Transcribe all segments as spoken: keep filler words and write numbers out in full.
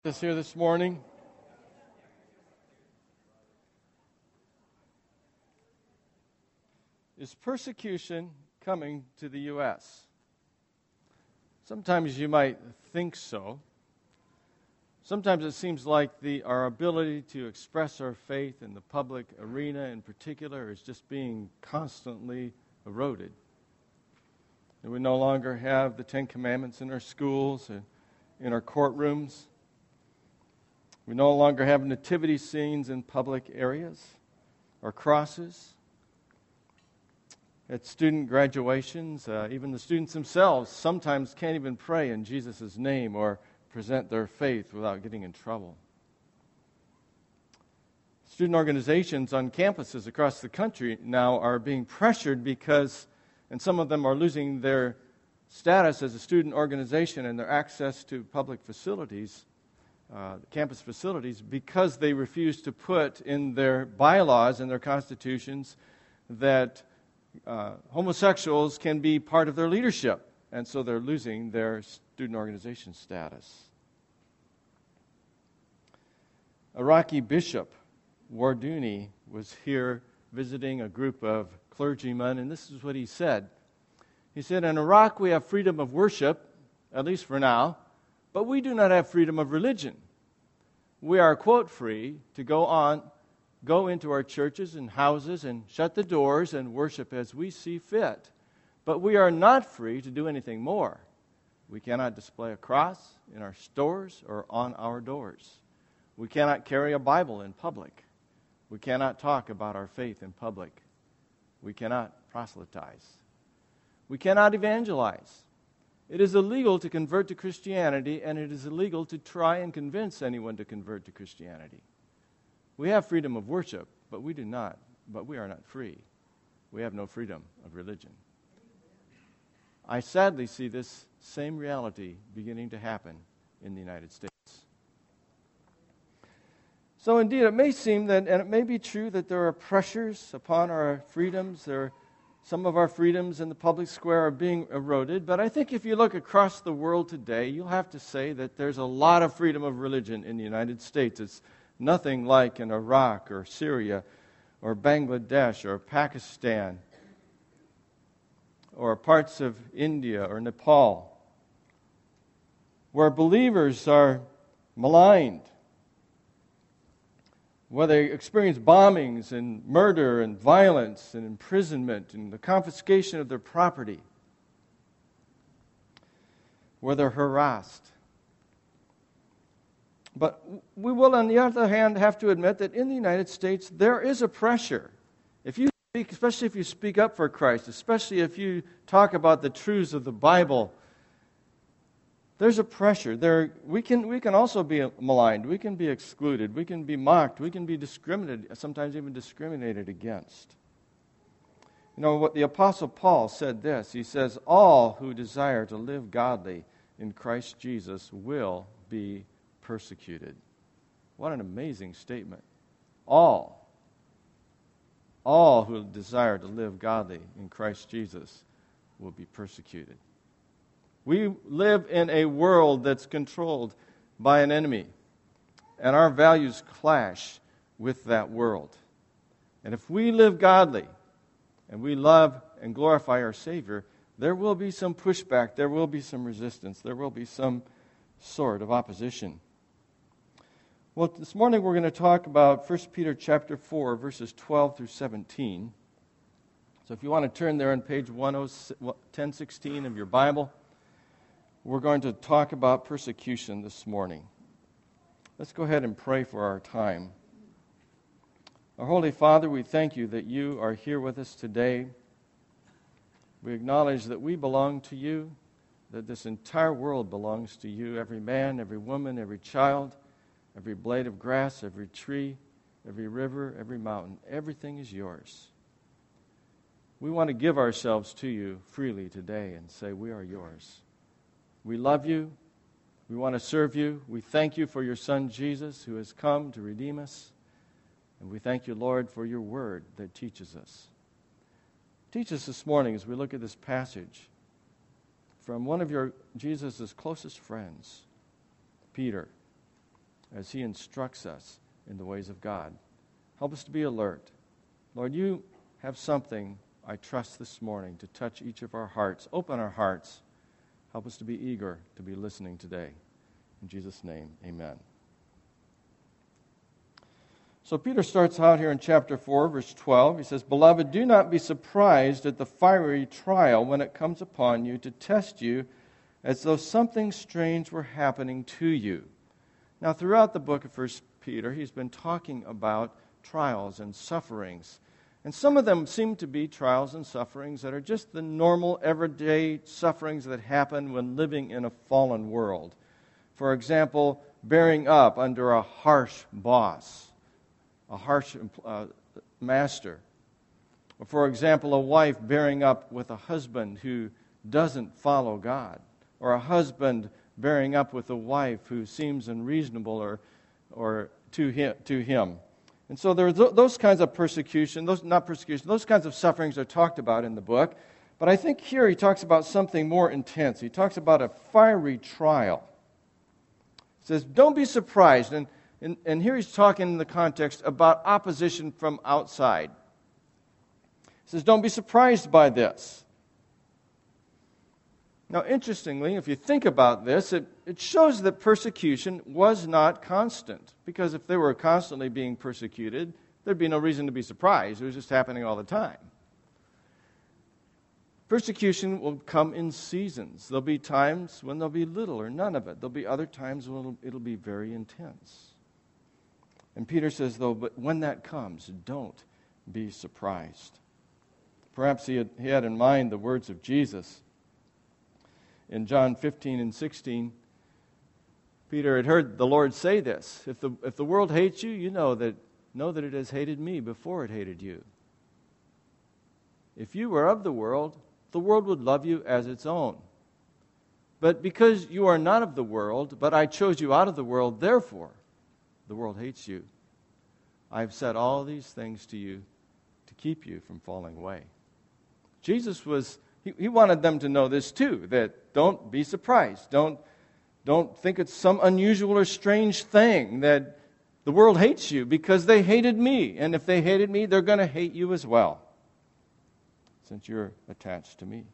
Us here this morning. Is persecution coming to the U S? Sometimes you might think so. Sometimes it seems like the our ability to express our faith in the public arena in particular is just being constantly eroded. And we no longer have the Ten Commandments in our schools and in our courtrooms. We no longer have nativity scenes in public areas or crosses. At student graduations, uh, even the students themselves sometimes can't even pray in Jesus' name or present their faith without getting in trouble. Student organizations on campuses across the country now are being pressured because, and some of them are losing their status as a student organization and their access to public facilities, Uh, campus facilities, because they refuse to put in their bylaws and their constitutions that uh, homosexuals can be part of their leadership, and so they're losing their student organization status. Iraqi Bishop Wardouni was here visiting a group of clergymen, and this is what he said. He said, "In Iraq we have freedom of worship, at least for now, but we do not have freedom of religion. We are, quote, free to go on, go into our churches and houses and shut the doors and worship as we see fit. But we are not free to do anything more. We cannot display a cross in our stores or on our doors. We cannot carry a Bible in public. We cannot talk about our faith in public. We cannot proselytize. We cannot evangelize. It is illegal to convert to Christianity, and it is illegal to try and convince anyone to convert to Christianity. We have freedom of worship, but we do not, but we are not free. We have no freedom of religion." I sadly see this same reality beginning to happen in the United States. So indeed, it may seem that, and it may be true that there are pressures upon our freedoms. There Some of our freedoms in the public square are being eroded, but I think if you look across the world today, you'll have to say that there's a lot of freedom of religion in the United States. It's nothing like in Iraq or Syria or Bangladesh or Pakistan or parts of India or Nepal, where believers are maligned, where they experience bombings and murder and violence and imprisonment and the confiscation of their property, where they're harassed. But we will, on the other hand, have to admit that in the United States, there is a pressure. If you speak, especially if you speak up for Christ, especially if you talk about the truths of the Bible, there's a pressure. There, we can we can also be maligned. We can be excluded. We can be mocked. We can be discriminated, sometimes even discriminated against. You know what the Apostle Paul said this. He says, "All who desire to live godly in Christ Jesus will be persecuted." What an amazing statement. All. All who desire to live godly in Christ Jesus will be persecuted. We live in a world that's controlled by an enemy, and our values clash with that world. And if we live godly, and we love and glorify our Savior, there will be some pushback, there will be some resistance, there will be some sort of opposition. Well, this morning we're going to talk about First Peter chapter four, verses twelve through seventeen. So if you want to turn there on page ten sixteen of your Bible, we're going to talk about persecution this morning. Let's go ahead and pray for our time. Our Holy Father, we thank you that you are here with us today. We acknowledge that we belong to you, that this entire world belongs to you, every man, every woman, every child, every blade of grass, every tree, every river, every mountain. Everything is yours. We want to give ourselves to you freely today and say we are yours. We love you. We want to serve you. We thank you for your Son, Jesus, who has come to redeem us. And we thank you, Lord, for your word that teaches us. Teach us this morning as we look at this passage from one of your Jesus' closest friends, Peter. as He instructs us in the ways of God. Help us to be alert. Lord, You have something, I trust, this morning to touch each of our hearts. Open our hearts. Help us to be eager to be listening today. In Jesus' name, amen. So Peter starts out here in chapter four, verse twelve. He says, "Beloved, do not be surprised at the fiery trial when it comes upon you to test you as though something strange were happening to you." Now, throughout the book of First Peter, he's been talking about trials and sufferings. And some of them seem to be trials and sufferings that are just the normal, everyday sufferings that happen when living in a fallen world. For example, bearing up under a harsh boss, a harsh uh, master. Or for example, a wife bearing up with a husband who doesn't follow God. Or a husband bearing up with a wife who seems unreasonable or, or to him, to him. And so there are th- those kinds of persecution, those not persecution, those kinds of sufferings are talked about in the book. But I think here he talks about something more intense. He talks about a fiery trial. He says, don't be surprised. And, and, and here he's talking in the context about opposition from outside. He says, don't be surprised by this. Now, interestingly, if you think about this, it, it shows that persecution was not constant. Because if they were constantly being persecuted, there'd be no reason to be surprised. It was just happening all the time. Persecution will come in seasons. There'll be times when there'll be little or none of it. There'll be other times when it'll, it'll be very intense. And Peter says, though, but when that comes, don't be surprised. Perhaps he had, he had in mind the words of Jesus. In John fifteen and sixteen, Peter had heard the Lord say this, if the, if the world hates you, you know that, know that it has hated me before it hated you. If you were of the world, the world would love you as its own. But because you are not of the world, but I chose you out of the world, therefore the world hates you. I have said all these things to you to keep you from falling away. Jesus was... He, he wanted them to know this too, that don't be surprised. Don't, don't think it's some unusual or strange thing that the world hates you because they hated me. And if they hated me, they're going to hate you as well, since you're attached to me.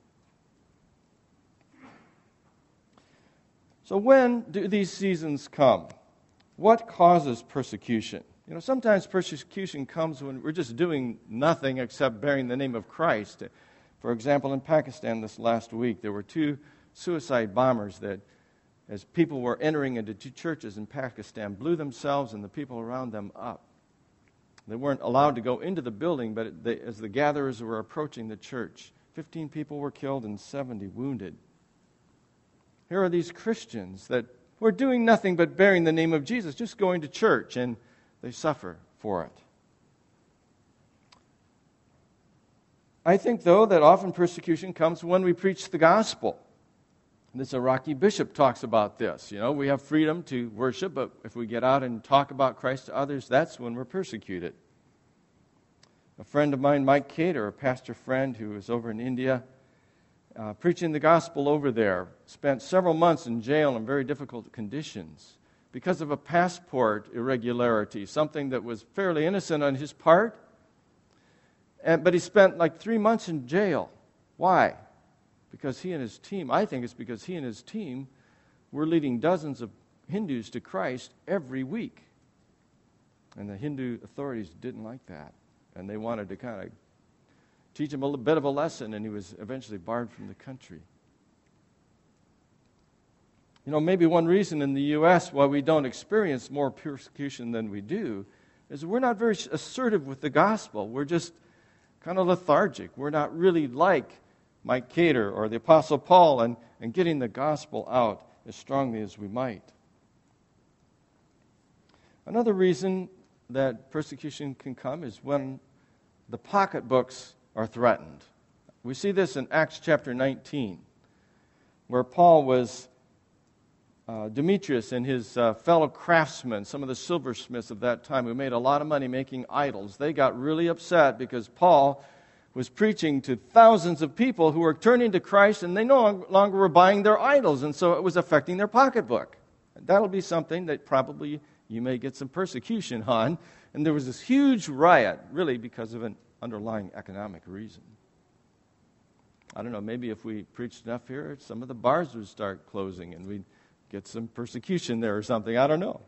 So when do these seasons come? What causes persecution? You know, sometimes persecution comes when we're just doing nothing except bearing the name of Christ. For example, in Pakistan this last week, there were two suicide bombers that, as people were entering into two churches in Pakistan, blew themselves and the people around them up. They weren't allowed to go into the building, but they, as the gatherers were approaching the church, fifteen people were killed and seventy wounded. Here are these Christians that were doing nothing but bearing the name of Jesus, just going to church, and they suffer for it. I think, though, that often persecution comes when we preach the gospel. This Iraqi bishop talks about this. You know, we have freedom to worship, but if we get out and talk about Christ to others, that's when we're persecuted. A friend of mine, Mike Cater, a pastor friend who was over in India, uh, preaching the gospel over there, spent several months in jail in very difficult conditions because of a passport irregularity, something that was fairly innocent on his part. And, but he spent like three months in jail. Why? Because he and his team, I think it's because he and his team were leading dozens of Hindus to Christ every week. And the Hindu authorities didn't like that. And they wanted to kind of teach him a little bit of a lesson, and he was eventually barred from the country. You know, maybe one reason in the U S why we don't experience more persecution than we do is we're not very assertive with the gospel. We're just kind of lethargic. We're not really like Mike Cater or the Apostle Paul and, and getting the gospel out as strongly as we might. Another reason that persecution can come is when the pocketbooks are threatened. We see this in Acts chapter nineteen, where Paul was Uh, Demetrius and his uh, fellow craftsmen, some of the silversmiths of that time who made a lot of money making idols, they got really upset because Paul was preaching to thousands of people who were turning to Christ, and they no longer were buying their idols, and so it was affecting their pocketbook. That'll be something that probably you may get some persecution on. And there was this huge riot, really because of an underlying economic reason. I don't know, maybe if we preached enough here, some of the bars would start closing and we'd get some persecution there or something. I don't know.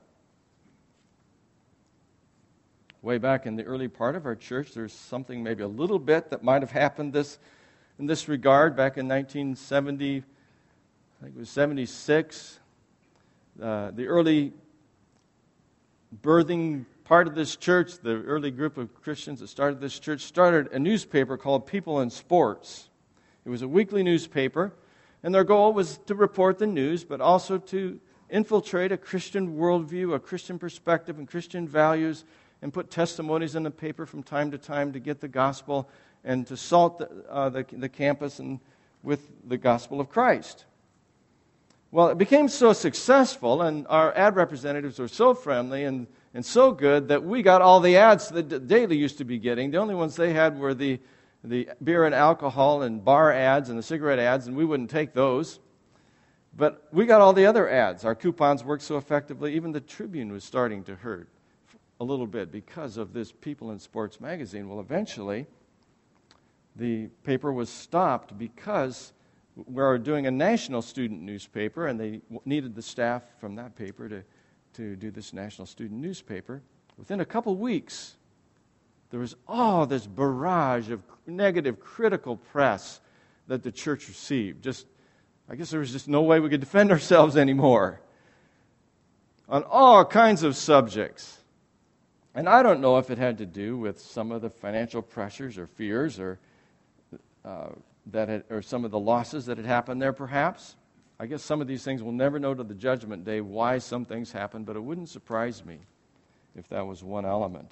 Way back in the early part of our church, there's something maybe a little bit that might have happened this in this regard. Back in nineteen seventy, I think it was seventy-six, uh, the early birthing part of this church, the early group of Christians that started this church, started a newspaper called People in Sports. It was a weekly newspaper, and their goal was to report the news, but also to infiltrate a Christian worldview, a Christian perspective, and Christian values, and put testimonies in the paper from time to time to get the gospel and to salt the, uh, the, the campus and with the gospel of Christ. Well, it became so successful, and our ad representatives were so friendly and, and so good that we got all the ads that the Daily used to be getting. The only ones they had were the, the beer and alcohol and bar ads and the cigarette ads, and we wouldn't take those. But we got all the other ads. Our coupons worked so effectively, even the Tribune was starting to hurt a little bit because of this People in Sports magazine. Well, eventually, the paper was stopped because we were doing a national student newspaper, and they needed the staff from that paper to, to do this national student newspaper. Within a couple weeks, there was all this barrage of negative, critical press that the church received. Just, I guess there was just no way we could defend ourselves anymore on all kinds of subjects. And I don't know if it had to do with some of the financial pressures or fears or uh, that had, or some of the losses that had happened there, perhaps. I guess some of these things we'll never know to the judgment day why some things happened, but it wouldn't surprise me if that was one element.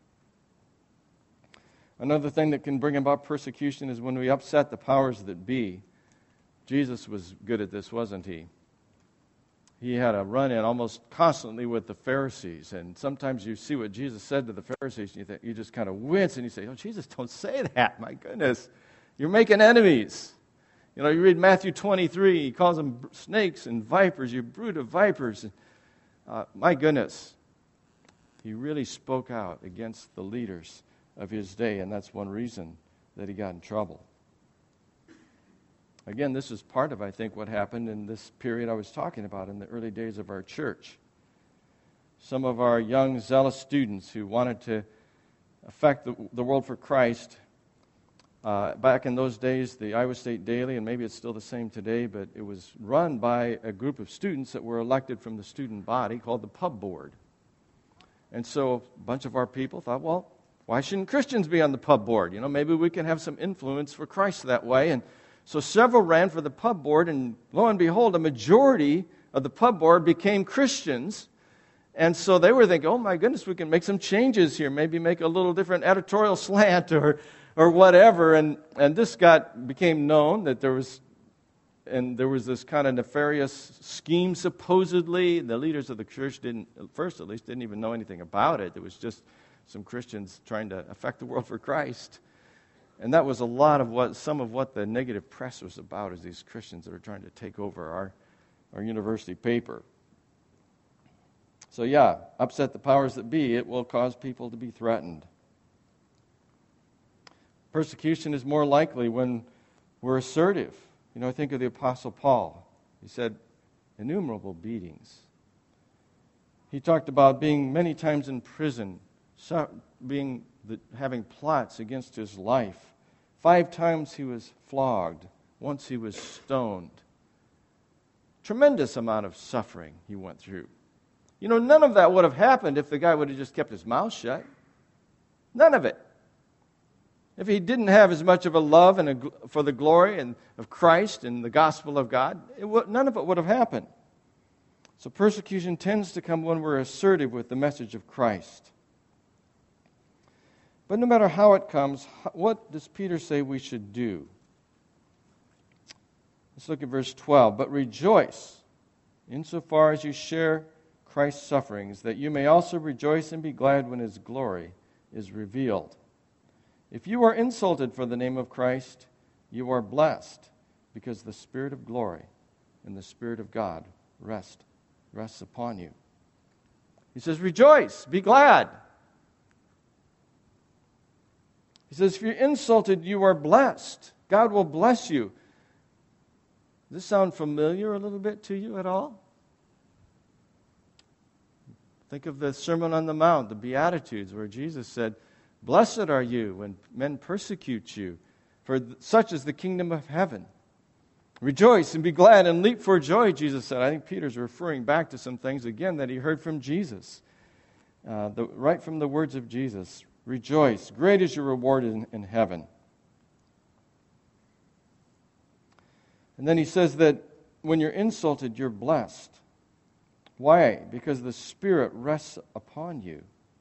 Another thing that can bring about persecution is when we upset the powers that be. Jesus was good at this, wasn't he? He had a run-in almost constantly with the Pharisees, and sometimes you see what Jesus said to the Pharisees, and you, think, you just kind of wince, and you say, oh, Jesus, don't say that, my goodness. You're making enemies. You know, you read Matthew twenty-three, he calls them snakes and vipers, you brood of vipers. Uh, my goodness, he really spoke out against the leaders of his day, and that's one reason that he got in trouble. Again, this is part of, I think, what happened in this period I was talking about in the early days of our church. Some of our young, zealous students who wanted to affect the, the world for Christ, uh, back in those days, the Iowa State Daily, and maybe it's still the same today, but it was run by a group of students that were elected from the student body called the Pub Board. And so a bunch of our people thought, well, why shouldn't Christians be on the Pub Board? You know, maybe we can have some influence for Christ that way. And so several ran for the Pub Board, and lo and behold, a majority of the Pub Board became Christians. And so they were thinking, oh my goodness, we can make some changes here, maybe make a little different editorial slant or or whatever. And and this got became known that there was, and there was this kind of nefarious scheme supposedly. The leaders of the church didn't, at first at least, didn't even know anything about it. It was just some Christians trying to affect the world for Christ. And that was a lot of what, some of what the negative press was about, is these Christians that are trying to take over our, our university paper. So yeah, upset the powers that be, it will cause people to be threatened. Persecution is more likely when we're assertive. You know, I think of the Apostle Paul. He said, innumerable beatings. He talked about being many times in prison, being the, having plots against his life. Five times he was flogged. Once he was stoned. Tremendous amount of suffering he went through. You know, none of that would have happened if the guy would have just kept his mouth shut. None of it. If he didn't have as much of a love and a, for the glory and of Christ and the gospel of God, it would, none of it would have happened. So persecution tends to come when we're assertive with the message of Christ. But no matter how it comes, what does Peter say we should do? Let's look at verse twelve. But rejoice insofar as you share Christ's sufferings, that you may also rejoice and be glad when his glory is revealed. If you are insulted for the name of Christ, you are blessed, because the Spirit of glory and the Spirit of God rest rests upon you. He says, rejoice, be glad. He says, if you're insulted, you are blessed. God will bless you. Does this sound familiar a little bit to you at all? Think of the Sermon on the Mount, the Beatitudes, where Jesus said, blessed are you when men persecute you, for such is the kingdom of heaven. Rejoice and be glad and leap for joy, Jesus said. I think Peter's referring back to some things, again, that he heard from Jesus, uh, the, right from the words of Jesus. Rejoice. Great is your reward in, in heaven. And then he says that when you're insulted, you're blessed. Why? Because the Spirit rests upon you.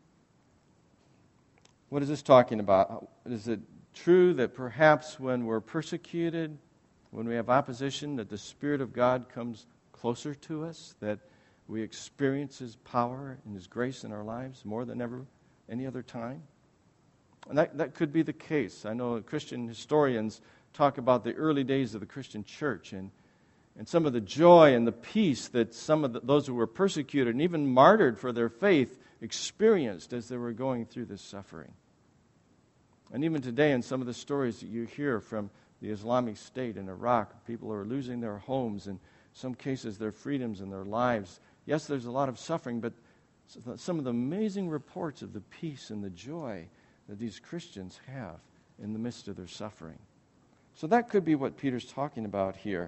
What is this talking about? Is it true that perhaps when we're persecuted, when we have opposition, that the Spirit of God comes closer to us, that we experience His power and His grace in our lives more than ever any other time? And that, that could be the case. I know Christian historians talk about the early days of the Christian church and, and some of the joy and the peace that some of the, those who were persecuted and even martyred for their faith experienced as they were going through this suffering. And even today, in some of the stories that you hear from the Islamic State in Iraq, people are losing their homes, in some cases their freedoms and their lives. Yes, there's a lot of suffering, but some of the amazing reports of the peace and the joy that these Christians have in the midst of their suffering. So that could be what Peter's talking about here,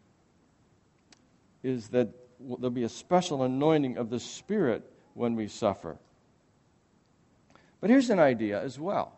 is that there'll be a special anointing of the Spirit when we suffer. But here's an idea as well.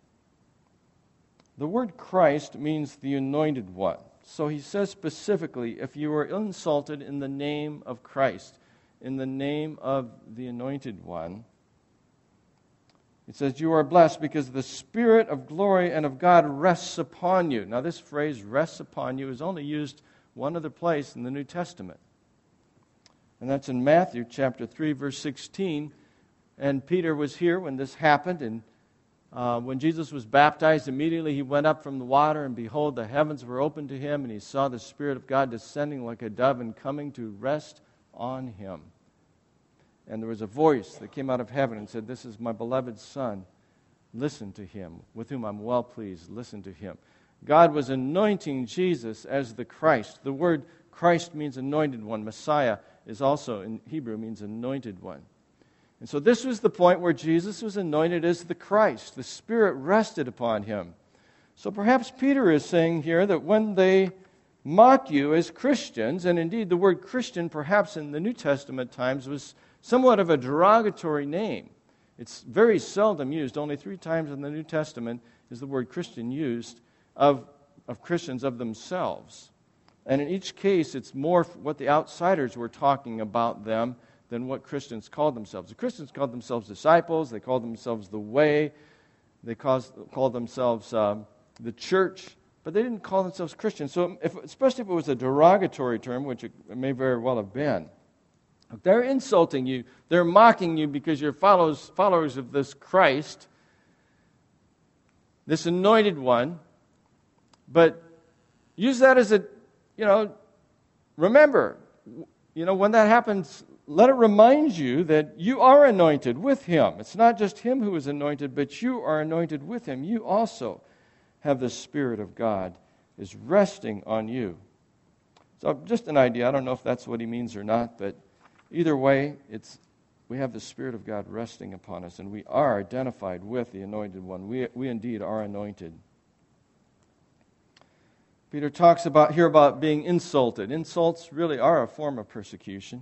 The word Christ means the anointed one. So he says specifically, if you are insulted in the name of Christ, in the name of the anointed one, it says, you are blessed because the Spirit of glory and of God rests upon you. Now this phrase, rests upon you, is only used one other place in the New Testament. And that's in Matthew chapter three, verse sixteen. And Peter was here when this happened, and Uh, when Jesus was baptized, immediately he went up from the water, and behold, the heavens were opened to him, and he saw the Spirit of God descending like a dove and coming to rest on him. And there was a voice that came out of heaven and said, this is my beloved Son. Listen to him, with whom I'm well pleased. Listen to him. God was anointing Jesus as the Christ. The word Christ means anointed one. Messiah is also, in Hebrew, means anointed one. And so this was the point where Jesus was anointed as the Christ. The Spirit rested upon him. So perhaps Peter is saying here that when they mock you as Christians, and indeed the word Christian perhaps in the New Testament times was somewhat of a derogatory name. It's very seldom used. Only three times in the New Testament is the word Christian used of, of Christians of themselves. And in each case, it's more what the outsiders were talking about them than what Christians called themselves. The Christians called themselves disciples. They called themselves the way. They called, called themselves um, the church. But they didn't call themselves Christians. So if, especially if it was a derogatory term, which it may very well have been. If they're insulting you, they're mocking you because you're followers, followers of this Christ, this anointed one. But use that as a, you know, remember, you know, when that happens, let it remind you that you are anointed with Him. It's not just Him who is anointed, but you are anointed with Him. You also have the Spirit of God is resting on you. So just an idea. I don't know if that's what he means or not, but either way, it's we have the Spirit of God resting upon us, and we are identified with the anointed one. We, we indeed are anointed. Peter talks about here about being insulted. Insults really are a form of persecution.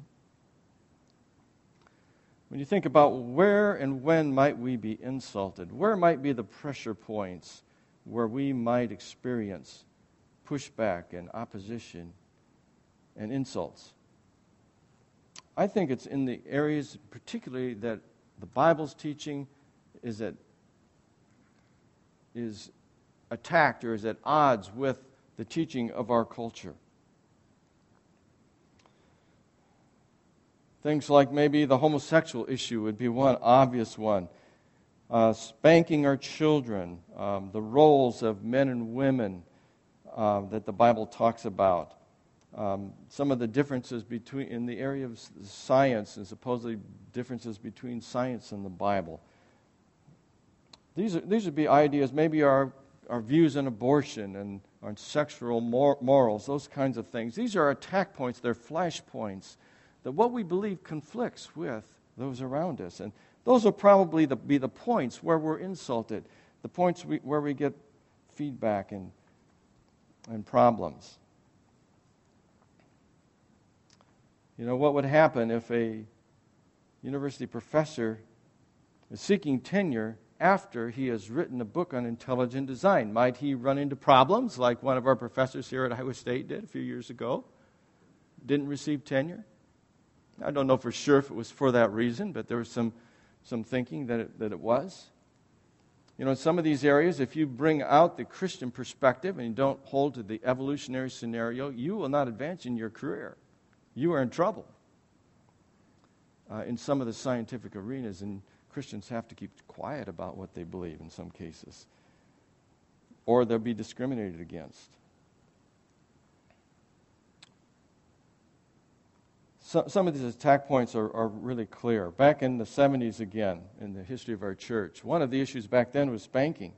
When you think about where and when might we be insulted, where might be the pressure points where we might experience pushback and opposition and insults, I think it's in the areas particularly that the Bible's teaching is at, is attacked or is at odds with the teaching of our culture. Things like maybe the homosexual issue would be one obvious one. Uh, spanking our children, um, the roles of men and women uh, that the Bible talks about. um, some of the differences between in the area of science and supposedly differences between science and the Bible. These are, these would be ideas, maybe our, our views on abortion and on sexual mor- morals, those kinds of things. These are attack points, they're flash points, that what we believe conflicts with those around us. And those will probably the, be the points where we're insulted, the points we, where we get feedback and, and problems. You know, what would happen if a university professor is seeking tenure after he has written a book on intelligent design? Might he run into problems like one of our professors here at Iowa State did a few years ago? Didn't receive tenure? I don't know for sure if it was for that reason, but there was some, some thinking that it, that it was. You know, in some of these areas, if you bring out the Christian perspective and you don't hold to the evolutionary scenario, you will not advance in your career. You are in trouble uh, in some of the scientific arenas, and Christians have to keep quiet about what they believe in some cases, or they'll be discriminated against. So, some of these attack points are, are really clear. Back in the seventies again, in the history of our church, one of the issues back then was spanking.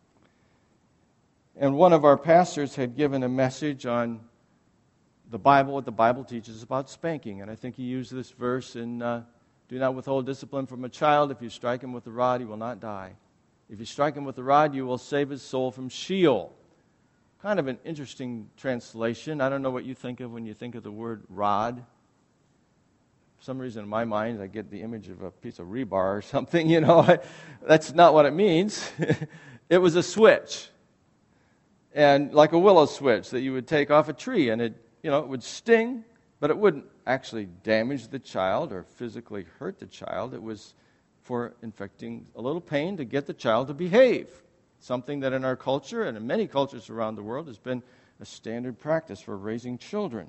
And one of our pastors had given a message on the Bible, what the Bible teaches about spanking. And I think he used this verse in, uh, do not withhold discipline from a child. If you strike him with the rod, he will not die. If you strike him with the rod, you will save his soul from Sheol. Kind of an interesting translation. I don't know what you think of when you think of the word rod. For some reason in my mind, I get the image of a piece of rebar or something, you know. That's not what it means. It was a switch. And like a willow switch that you would take off a tree, and it, you know, it would sting, but it wouldn't actually damage the child or physically hurt the child. It was for inflicting a little pain to get the child to behave. Something that in our culture and in many cultures around the world has been a standard practice for raising children.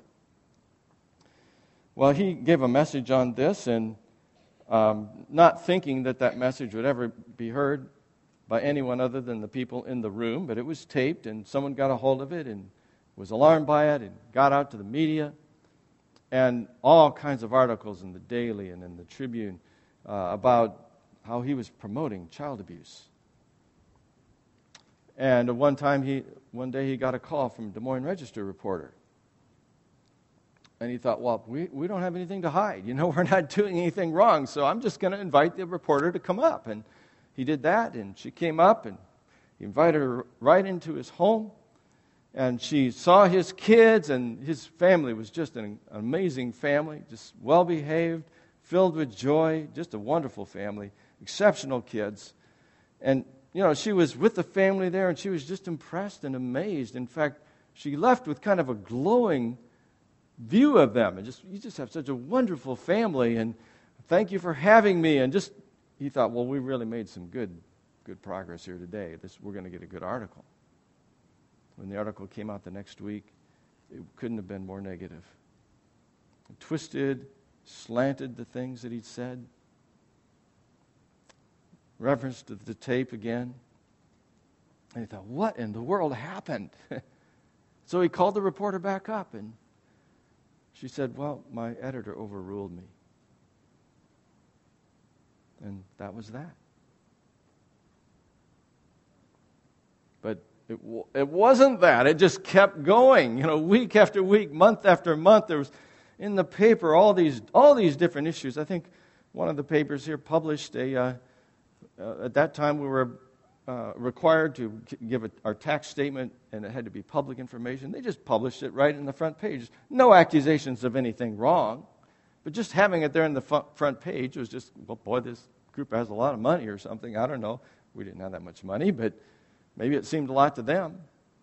Well, he gave a message on this, and um, not thinking that that message would ever be heard by anyone other than the people in the room, but it was taped, and someone got a hold of it and was alarmed by it and got out to the media, and all kinds of articles in the Daily and in the Tribune uh, about how he was promoting child abuse. And one time, he, one day he got a call from a Des Moines Register reporter. And he thought, well, we, we don't have anything to hide. You know, we're not doing anything wrong, so I'm just going to invite the reporter to come up. And he did that, and she came up, and he invited her right into his home. And she saw his kids, and his family was just an amazing family, just well-behaved, filled with joy, just a wonderful family, exceptional kids. And, you know, she was with the family there, and she was just impressed and amazed. In fact, she left with kind of a glowing view of them. And just, you just have such a wonderful family, and thank you for having me. And just, he thought, well, we really made some good, good progress here today. This, we're going to get a good article. When the article came out the next week, it couldn't have been more negative. It twisted, slanted the things that he'd said. Reference to the tape again. And he thought, what in the world happened? So he called the reporter back up, and she said, well, my editor overruled me. And that was that. But It, it wasn't that. It just kept going. You know, week after week, month after month, there was in the paper all these all these different issues. I think one of the papers here published a. Uh, uh, at that time, we were uh, required to give a, our tax statement, and it had to be public information. They just published it right in the front page. No accusations of anything wrong, but just having it there in the front page was just, well, boy, this group has a lot of money or something. I don't know. We didn't have that much money, but maybe it seemed a lot to them.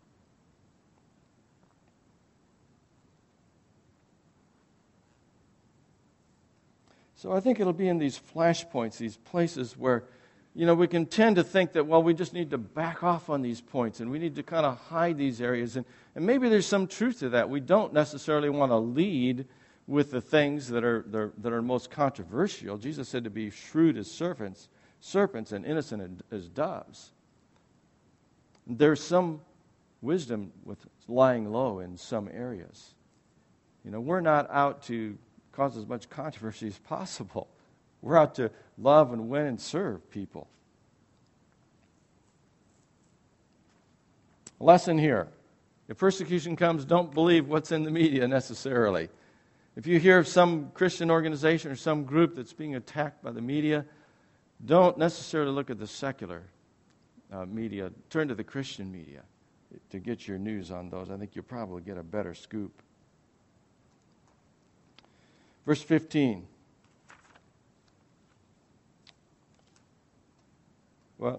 So I think it'll be in these flashpoints, these places where, you know, we can tend to think that, well, we just need to back off on these points and we need to kind of hide these areas. And, and maybe there's some truth to that. We don't necessarily want to lead with the things that are, that are, that are most controversial. Jesus said to be shrewd as serpents, serpents and innocent as doves. There's some wisdom with lying low in some areas. You know, we're not out to cause as much controversy as possible. We're out to love and win and serve people. Lesson here. If persecution comes, don't believe what's in the media necessarily. If you hear of some Christian organization or some group that's being attacked by the media, don't necessarily look at the secular uh, media. Turn to the Christian media to get your news on those. I think you'll probably get a better scoop. Verse fifteen. Well,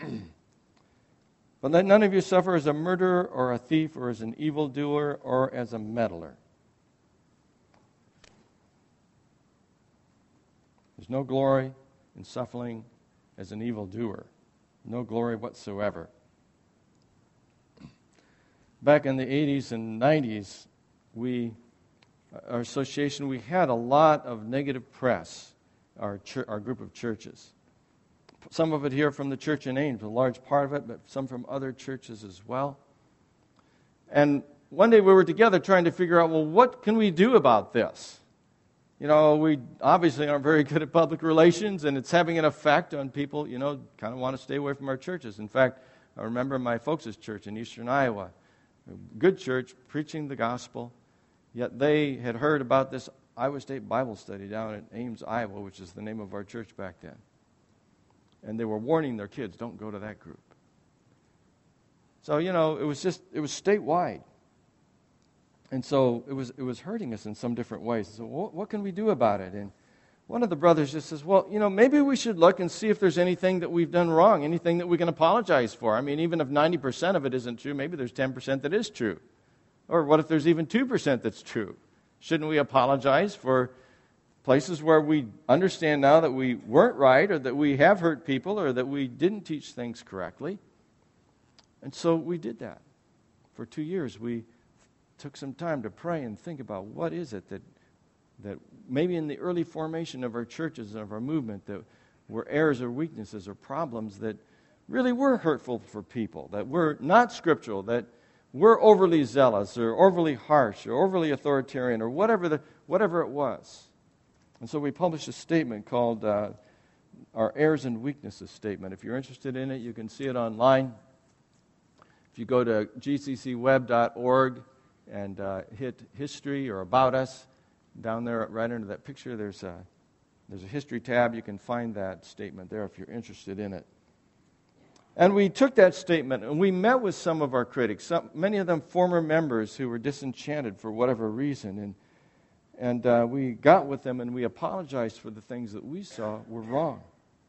but let none of you suffer as a murderer or a thief or as an evildoer or as a meddler. There's no glory in suffering as an evildoer. No glory whatsoever. Back in the eighties and nineties, we, our association, we had a lot of negative press, our, chur- our group of churches. Some of it here from the church in Ames, a large part of it, but some from other churches as well. And one day we were together trying to figure out, well, what can we do about this? You know, we obviously aren't very good at public relations, and it's having an effect on people, you know, kind of want to stay away from our churches. In fact, I remember my folks' church in eastern Iowa, a good church, preaching the gospel, yet they had heard about this Iowa State Bible study down at Ames, Iowa, which is the name of our church back then. And they were warning their kids, don't go to that group. So, you know, it was just, it was statewide. And so it was it was hurting us in some different ways. So what, what can we do about it? And one of the brothers just says, well, you know, maybe we should look and see if there's anything that we've done wrong, anything that we can apologize for. I mean, even if ninety percent of it isn't true, maybe there's ten percent that is true. Or what if there's even two percent that's true? Shouldn't we apologize for places where we understand now that we weren't right, or that we have hurt people, or that we didn't teach things correctly? And so we did that. For two years, we took some time to pray and think about what is it that that maybe in the early formation of our churches and of our movement that were errors or weaknesses or problems that really were hurtful for people, that were not scriptural, that were overly zealous or overly harsh or overly authoritarian or whatever the whatever it was. And so we published a statement called uh, our Errors and Weaknesses Statement. If you're interested in it, you can see it online. If you go to g c c web dot org and uh, hit History or About Us, down there right under that picture, there's a, there's a History tab. You can find that statement there if you're interested in it. And we took that statement and we met with some of our critics, some, many of them former members who were disenchanted for whatever reason. And And uh, we got with them and we apologized for the things that we saw were wrong.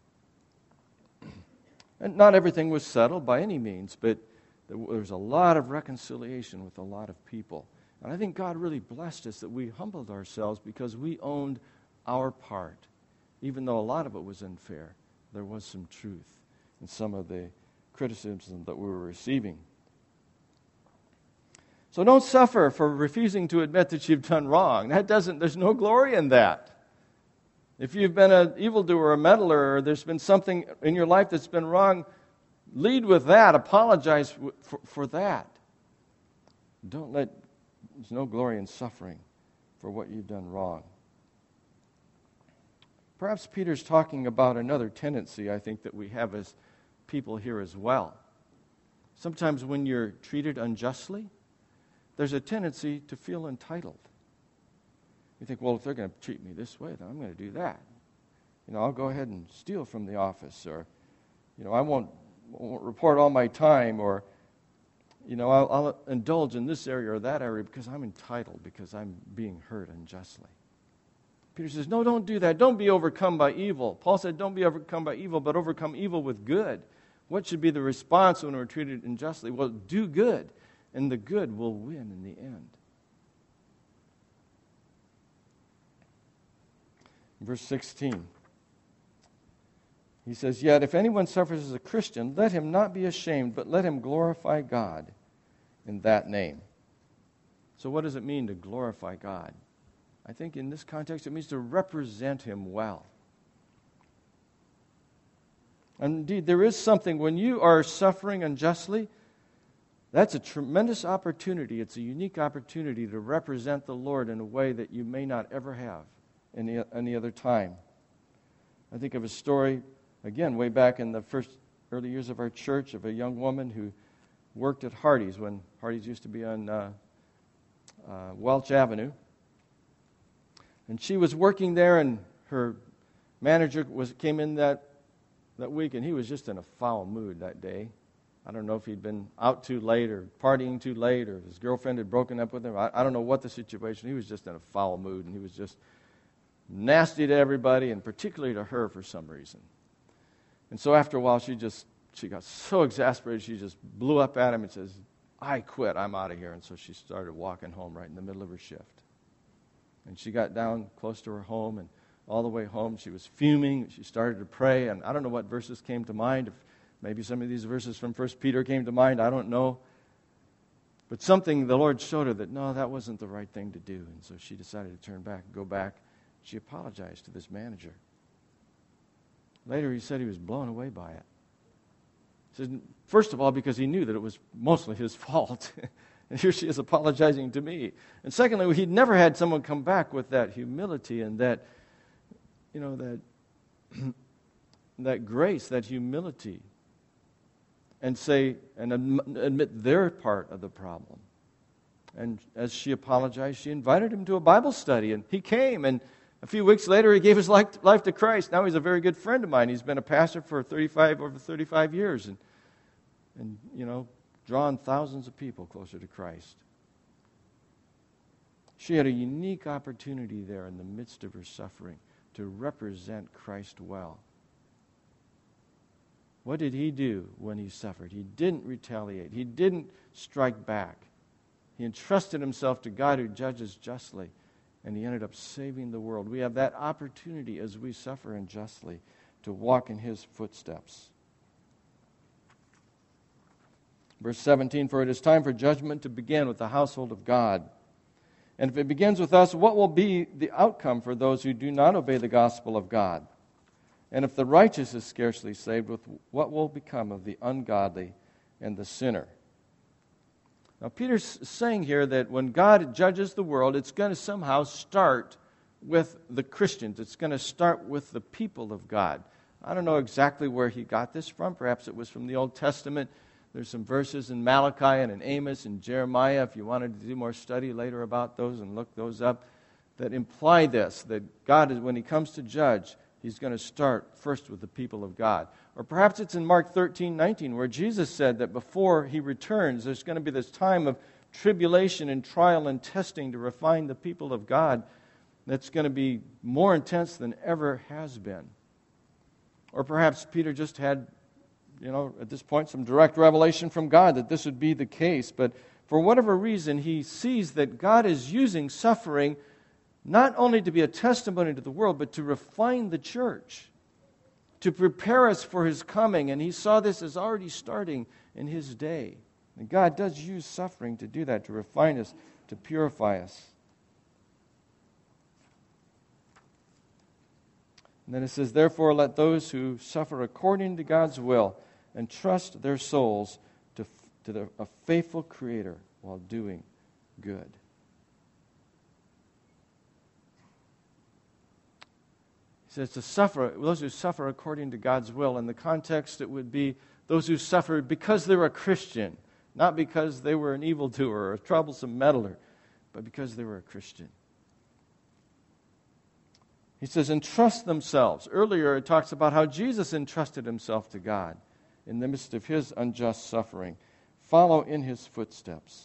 And not everything was settled by any means, but there was a lot of reconciliation with a lot of people. And I think God really blessed us that we humbled ourselves because we owned our part. Even though a lot of it was unfair, there was some truth in some of the criticism that we were receiving. So don't suffer for refusing to admit that you've done wrong. That doesn't, there's no glory in that. If you've been an evildoer, a meddler, or there's been something in your life that's been wrong, lead with that. Apologize for, for that. Don't let, there's no glory in suffering for what you've done wrong. Perhaps Peter's talking about another tendency, I think, that we have as people here as well. Sometimes when you're treated unjustly, there's a tendency to feel entitled. You think, well, if they're going to treat me this way, then I'm going to do that. You know, I'll go ahead and steal from the office, or, you know, I won't, won't report all my time, or, you know, I'll, I'll indulge in this area or that area because I'm entitled, because I'm being hurt unjustly. Peter says, no, don't do that. Don't be overcome by evil. Paul said, don't be overcome by evil, but overcome evil with good. What should be the response when we're treated unjustly? Well, do good. And the good will win in the end. Verse sixteen. He says, yet if anyone suffers as a Christian, let him not be ashamed, but let him glorify God in that name. So what does it mean to glorify God? I think in this context it means to represent Him well. And indeed, there is something, when you are suffering unjustly, That's a tremendous opportunity. It's a unique opportunity to represent the Lord in a way that you may not ever have any, any other time. I think of a story, again, way back in the first early years of our church, of a young woman who worked at Hardee's when Hardee's used to be on uh, uh, Welch Avenue. And she was working there, and her manager was came in that, that week, and he was just in a foul mood that day. I don't know if he'd been out too late or partying too late or his girlfriend had broken up with him. I, I don't know what the situation. He was just in a foul mood, and he was just nasty to everybody, and particularly to her for some reason. And so after a while, she just she got so exasperated, she just blew up at him and says, "I quit. I'm out of here." And so she started walking home right in the middle of her shift. And she got down close to her home, and all the way home, she was fuming. She started to pray, and I don't know what verses came to mind. If maybe some of these verses from First Peter came to mind. I don't know. But something the Lord showed her that, no, that wasn't the right thing to do. And so she decided to turn back and go back. She apologized to this manager. Later, he said he was blown away by it. He said, first of all, because he knew that it was mostly his fault. And here she is apologizing to me. And secondly, he'd never had someone come back with that humility and that, you know, that, that grace, that humility, and say and admit their part of the problem. And as she apologized, she invited him to a Bible study, and he came, and a few weeks later, he gave his life, life to Christ. Now he's a very good friend of mine. He's been a pastor for thirty-five over thirty-five years, and and you know, drawn thousands of people closer to Christ. She had a unique opportunity there in the midst of her suffering to represent Christ well. What did he do when he suffered? He didn't retaliate. He didn't strike back. He entrusted himself to God who judges justly, and he ended up saving the world. We have that opportunity as we suffer unjustly to walk in his footsteps. Verse seventeen, for it is time for judgment to begin with the household of God. And if it begins with us, what will be the outcome for those who do not obey the gospel of God? And if the righteous is scarcely saved, with what will become of the ungodly and the sinner? Now, Peter's saying here that when God judges the world, it's going to somehow start with the Christians. It's going to start with the people of God. I don't know exactly where he got this from. Perhaps it was from the Old Testament. There's some verses in Malachi and in Amos and Jeremiah, if you wanted to do more study later about those and look those up, that imply this, that God, is when he comes to judge, he's going to start first with the people of God. Or perhaps it's in Mark thirteen nineteen, where Jesus said that before he returns, there's going to be this time of tribulation and trial and testing to refine the people of God that's going to be more intense than ever has been. Or perhaps Peter just had, you know, at this point, some direct revelation from God that this would be the case. But for whatever reason, he sees that God is using suffering not only to be a testimony to the world, but to refine the church, to prepare us for his coming. And he saw this as already starting in his day. And God does use suffering to do that, to refine us, to purify us. And then it says, therefore let those who suffer according to God's will entrust their souls to, to the, a faithful Creator while doing good. He says to suffer, those who suffer according to God's will. In the context, it would be those who suffered because they were a Christian, not because they were an evildoer or a troublesome meddler, but because they were a Christian. He says, entrust themselves. Earlier, it talks about how Jesus entrusted himself to God in the midst of his unjust suffering. Follow in his footsteps.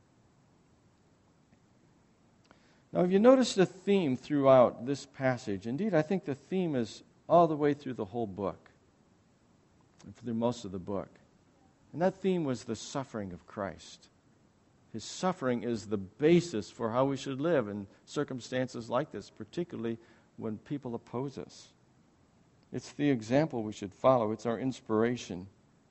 Now, have you noticed a theme throughout this passage? Indeed, I think the theme is all the way through the whole book, and through most of the book. And that theme was the suffering of Christ. His suffering is the basis for how we should live in circumstances like this, particularly when people oppose us. It's the example we should follow. It's our inspiration.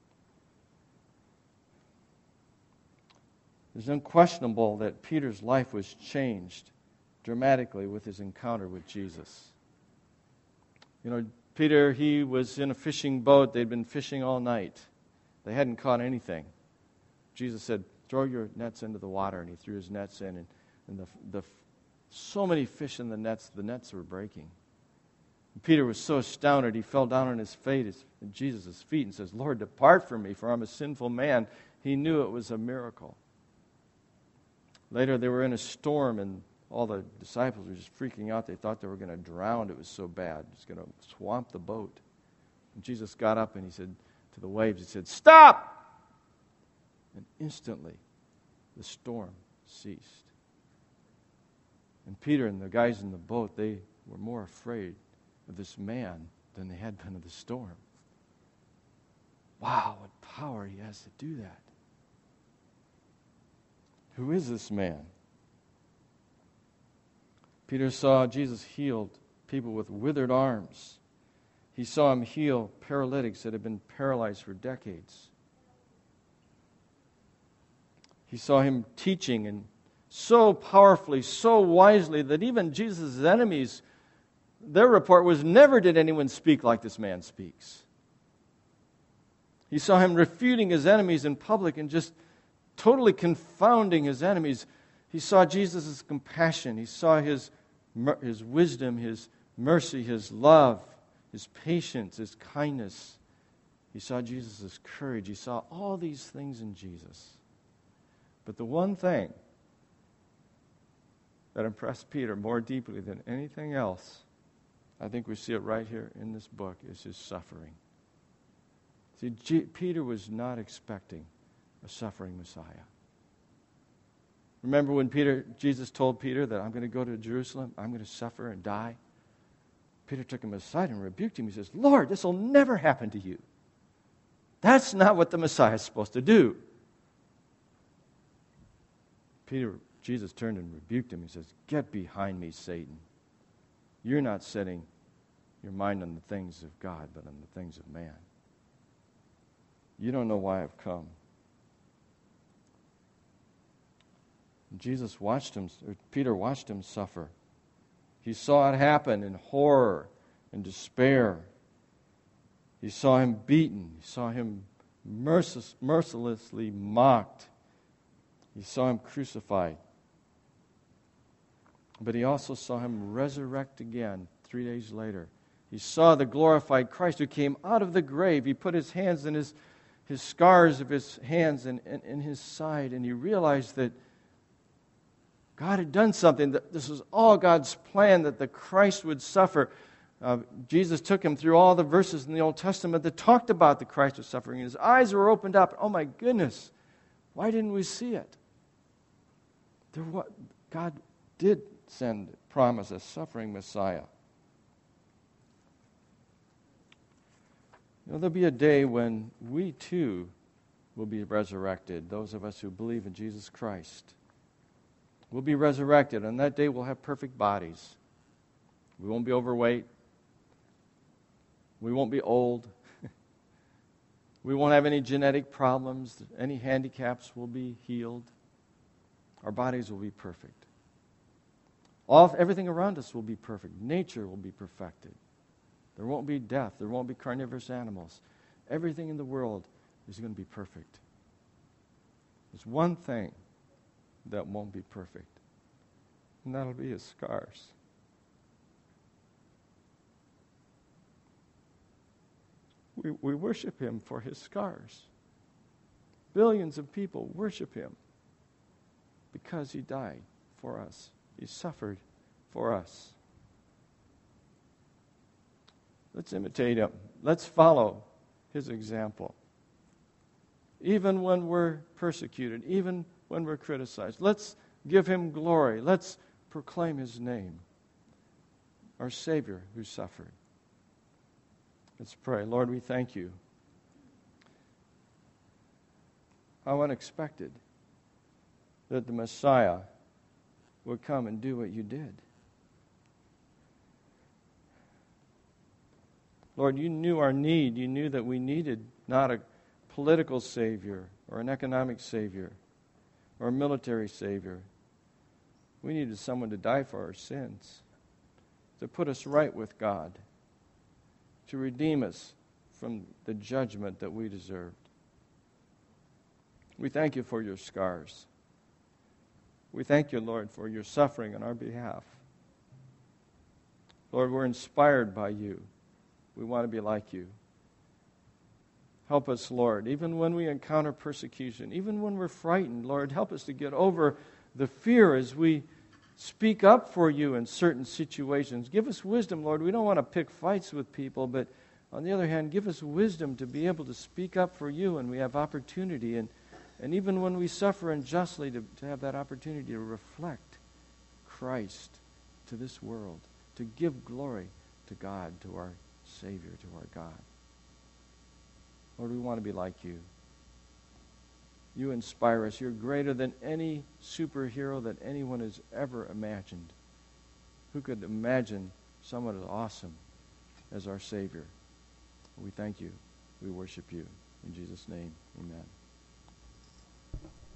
It's unquestionable that Peter's life was changed dramatically with his encounter with Jesus. You know, Peter, he was in a fishing boat. They'd been fishing all night. They hadn't caught anything. Jesus said, throw your nets into the water, and he threw his nets in, and, and the, the so many fish in the nets, the nets were breaking. And Peter was so astounded, he fell down on his face at Jesus' feet and says, Lord, depart from me, for I'm a sinful man. He knew it was a miracle. Later, they were in a storm, and all the disciples were just freaking out. They thought they were going to drown. It was so bad. It was going to swamp the boat. And Jesus got up and he said to the waves, he said, stop! And instantly, the storm ceased. And Peter and the guys in the boat, they were more afraid of this man than they had been of the storm. Wow, what power he has to do that. Who is this man? Peter saw Jesus healed people with withered arms. He saw him heal paralytics that had been paralyzed for decades. He saw him teaching, and so powerfully, so wisely, that even Jesus' enemies, their report was, never did anyone speak like this man speaks. He saw him refuting his enemies in public and just totally confounding his enemies. He saw Jesus' compassion. He saw his, his wisdom, his mercy, his love, his patience, his kindness. He saw Jesus' courage. He saw all these things in Jesus. But the one thing that impressed Peter more deeply than anything else, I think we see it right here in this book, is his suffering. See, G- Peter was not expecting a suffering Messiah. Remember when Peter, Jesus told Peter that I'm going to go to Jerusalem, I'm going to suffer and die? Peter took him aside and rebuked him. He says, Lord, this will never happen to you. That's not what the Messiah is supposed to do. Peter, Jesus turned and rebuked him. He says, get behind me, Satan. You're not setting your mind on the things of God, but on the things of man. You don't know why I've come. And Jesus watched him, or Peter watched him suffer. He saw it happen in horror and despair. He saw him beaten. He saw him merciless, mercilessly mocked. He saw him crucified. But he also saw him resurrect again three days later. He saw the glorified Christ who came out of the grave. He put his hands in his, his scars of his hands and in, in his side, and he realized that God had done something, that this was all God's plan, that the Christ would suffer. Uh, Jesus took him through all the verses in the Old Testament that talked about the Christ was suffering. His eyes were opened up. Oh my goodness, why didn't we see it? There, what, God did send, promise a suffering Messiah. You know, there'll be a day when we too will be resurrected, those of us who believe in Jesus Christ. We'll be resurrected. On that day, we'll have perfect bodies. We won't be overweight. We won't be old. We won't have any genetic problems. Any handicaps will be healed. Our bodies will be perfect. All, everything around us will be perfect. Nature will be perfected. There won't be death. There won't be carnivorous animals. Everything in the world is going to be perfect. There's one thing that won't be perfect, and that'll be his scars. We, we worship him for his scars. Billions of people worship him because he died for us. He suffered for us. Let's imitate him. Let's follow his example. Even when we're persecuted, even when we're criticized, let's give him glory. Let's proclaim his name, our Savior who suffered. Let's pray. Lord, we thank you. How unexpected that the Messiah would come and do what you did. Lord, you knew our need. You knew that we needed not a political Savior or an economic Savior or a military Savior. We needed someone to die for our sins, to put us right with God, to redeem us from the judgment that we deserved. We thank you for your scars. We thank you, Lord, for your suffering on our behalf. Lord, we're inspired by you. We want to be like you. Help us, Lord, even when we encounter persecution, even when we're frightened, Lord, help us to get over the fear as we speak up for you in certain situations. Give us wisdom, Lord. We don't want to pick fights with people, but on the other hand, give us wisdom to be able to speak up for you when we have opportunity, and, and even when we suffer unjustly, to, to have that opportunity to reflect Christ to this world, to give glory to God, to our Savior, to our God. Lord, we want to be like you. You inspire us. You're greater than any superhero that anyone has ever imagined. Who could imagine someone as awesome as our Savior? We thank you. We worship you. In Jesus' name, amen.